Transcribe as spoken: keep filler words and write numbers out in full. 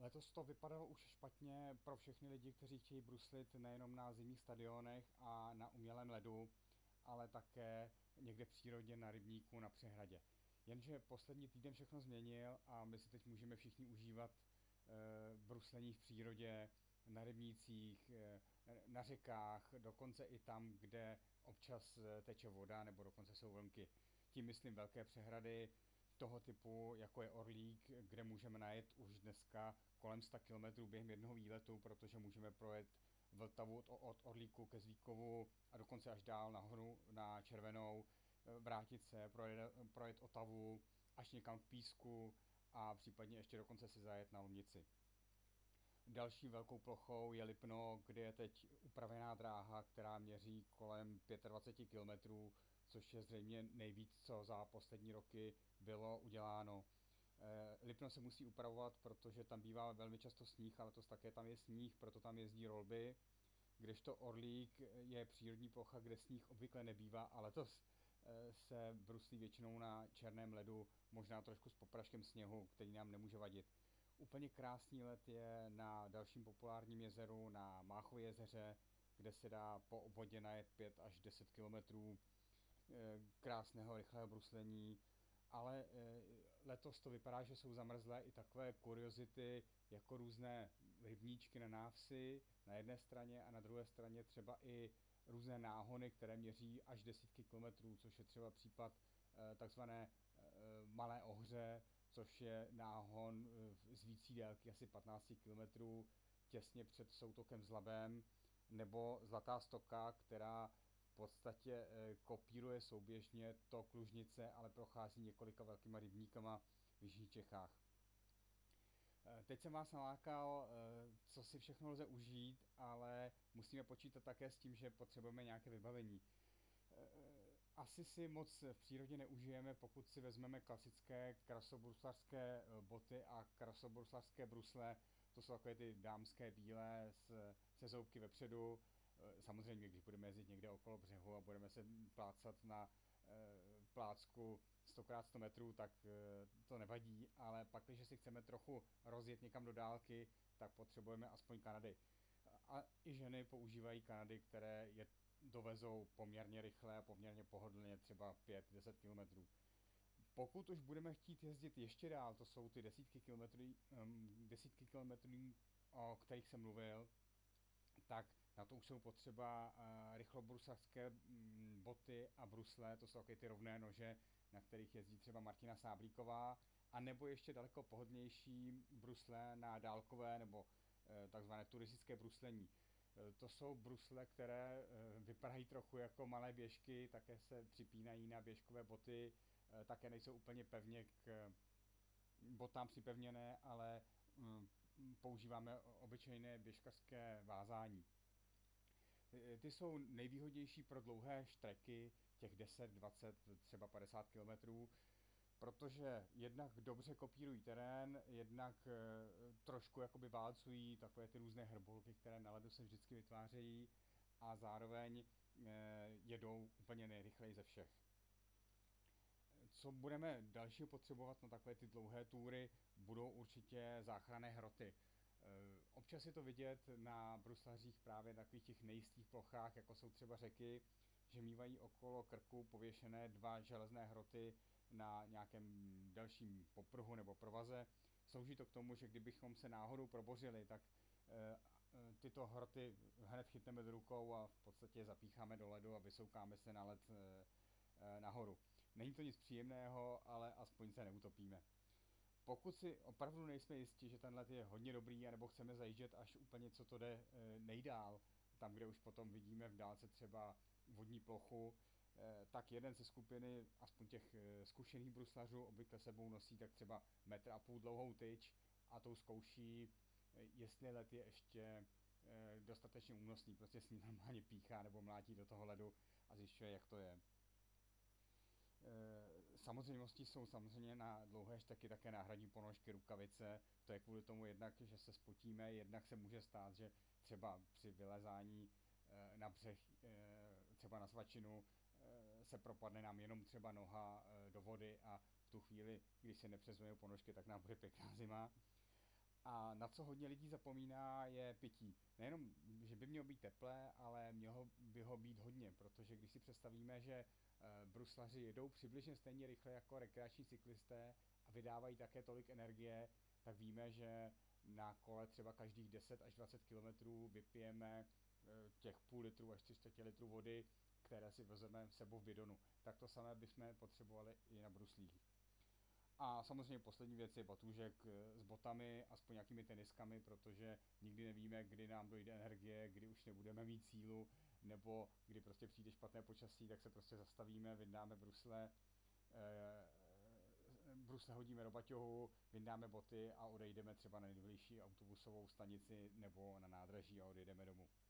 Letos to vypadalo už špatně pro všechny lidi, kteří chtějí bruslit nejenom na zimních stadionech a na umělém ledu, ale také někde v přírodě na rybníku na přehradě. Jenže poslední týden všechno změnil a my si teď můžeme všichni užívat e, bruslení v přírodě, na rybnících, e, na řekách, dokonce i tam, kde občas e, teče voda nebo dokonce jsou vlnky. Tím myslím velké přehrady toho typu, jako je Orlík, kde můžeme najet už dneska kolem sta kilometrů během jednoho výletu, protože můžeme projet Vltavu od, od Orlíku ke Zvíkovu a dokonce až dál nahoru na Červenou, vrátit se, projet, projet Otavu až někam k Písku a případně ještě dokonce si zajet na Lomnici. Další velkou plochou je Lipno, kde je teď upravená dráha, která měří kolem dvacet pět kilometrů, což je zřejmě nejvíc, co za poslední roky bylo uděláno. Lipno se musí upravovat, protože tam bývá velmi často sníh, ale to také tam je sníh, proto tam jezdí rolby, kdežto Orlík je přírodní plocha, kde sníh obvykle nebývá, ale letos se bruslí většinou na černém ledu, možná trošku s popraškem sněhu, který nám nemůže vadit. Úplně krásný let je na dalším populárním jezeru, na Máchově jezeře, kde se dá po obvodě najet pět až deset kilometrů krásného rychlého bruslení, ale letos to vypadá, že jsou zamrzlé i takové kuriozity, jako různé rybníčky na návsi na jedné straně a na druhé straně třeba i různé náhony, které měří až desítky kilometrů, což je třeba případ takzvané Malé Ohře, což je náhon z vící délky asi patnáct kilometrů těsně před soutokem s Labem, nebo Zlatá stoka, která v podstatě kopíruje souběžně to Klužnice, ale prochází několika velkýma rybníkama v jižních Čechách. Teď jsem vás nalákal, co si všechno lze užít, ale musíme počítat také s tím, že potřebujeme nějaké vybavení. Asi si moc v přírodě neužijeme, pokud si vezmeme klasické krasobruslařské boty a krasobruslařské brusle. To jsou takové ty dámské bílé se zoubky vepředu. Samozřejmě, když budeme jezdit někde okolo břehu a budeme se plácat na plácku sto krát sto metrů, tak to nevadí, ale pak, když si chceme trochu rozjet někam do dálky, tak potřebujeme aspoň Kanady. A i ženy používají Kanady, které je dovezou poměrně rychle a poměrně pohodlně, třeba pět až deset kilometrů. Pokud už budeme chtít jezdit ještě dál, to jsou ty desítky kilometrů, um, desítky kilometrů, o kterých jsem mluvil, tak na to už jsou potřeba uh, rychlobruslařské um, boty a brusle, to jsou také ty rovné nože, na kterých jezdí třeba Martina Sáblíková, a nebo ještě daleko pohodlnější brusle na dálkové nebo uh, takzvané turistické bruslení. To jsou brusle, které vypadají trochu jako malé běžky, také se připínají na běžkové boty, také nejsou úplně pevně k botám připevněné, ale používáme obyčejné běžkařské vázání. Ty jsou nejvýhodnější pro dlouhé štreky, těch deset, dvacet, třeba padesát kilometrů, protože jednak dobře kopírují terén, jednak e, trošku jakoby válcují takové ty různé hrbolky, které na ledu se vždycky vytvářejí, a zároveň e, jedou úplně nejrychleji ze všech. Co budeme dalšího potřebovat na takové ty dlouhé túry, budou určitě záchranné hroty. E, občas je to vidět na bruslařích právě na takových těch nejistých plochách, jako jsou třeba řeky, že mývají okolo krku pověšené dva železné hroty na nějakém dalším popruhu nebo provaze. Slouží to k tomu, že kdybychom se náhodou probořili, tak e, tyto hroty hned chytneme do rukou a v podstatě zapícháme do ledu a vysoukáme se na led e, e, nahoru. Není to nic příjemného, ale aspoň se neutopíme. Pokud si opravdu nejsme jistí, že ten let je hodně dobrý, anebo chceme zajíždět až úplně co to jde e, nejdál, tam, kde už potom vidíme v dálce třeba vodní plochu, tak jeden ze skupiny, aspoň těch zkušených bruslařů, obvykle sebou nosí tak třeba metr a půl dlouhou tyč a tou zkouší, jestli led je ještě dostatečně únosný, prostě s ním normálně píchá nebo mlátí do toho ledu a zjišťuje, jak to je. Samozřejmostí jsou samozřejmě na dlouhé šteky také náhradní ponožky, rukavice. To je kvůli tomu jednak, že se spotíme, jednak se může stát, že třeba při vylezání na břeh, třeba na svačinu, se propadne nám jenom třeba noha do vody a v tu chvíli, když se nepřezveme ponožky, tak nám bude pěkná zima. A na co hodně lidí zapomíná, je pití. Nejenom, že by mělo být teplé, ale mělo by ho být hodně, protože když si představíme, že eh, bruslaři jedou přibližně stejně rychle jako rekreační cyklisté a vydávají také tolik energie, tak víme, že na kole třeba každých deset až dvacet kilometrů vypijeme eh, těch půl litru až tři čtvrtě litru vody, které si vezmeme sebou v bidonu. Tak to samé bychom potřebovali i na bruslích. A samozřejmě poslední věc je batůžek eh, s botami, aspoň nějakými teniskami, protože nikdy nevíme, kdy nám dojde energie, kdy už nebudeme mít sílu, nebo kdy prostě přijde špatné počasí, tak se prostě zastavíme, vyndáme brusle, eh, brusle hodíme do baťohu, vyndáme boty a odejdeme třeba na nejbližší autobusovou stanici nebo na nádraží a odjedeme domů.